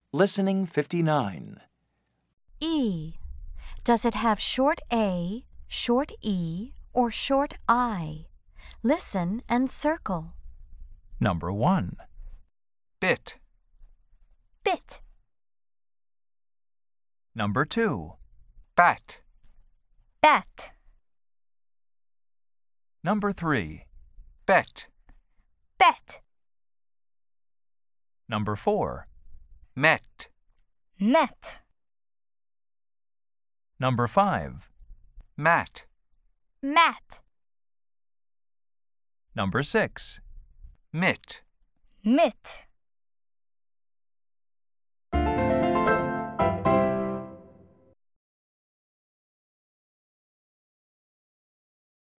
Listening 59. E. Does it have short A, short E, or short I? Listen and circle. Number 1. Bit. Bit. Number 2. Bat. Bat. Number 3. Bet. Bet. Number 4. Met. Met. Number 5. Mat. Mat. Number 6. Mit. Mit.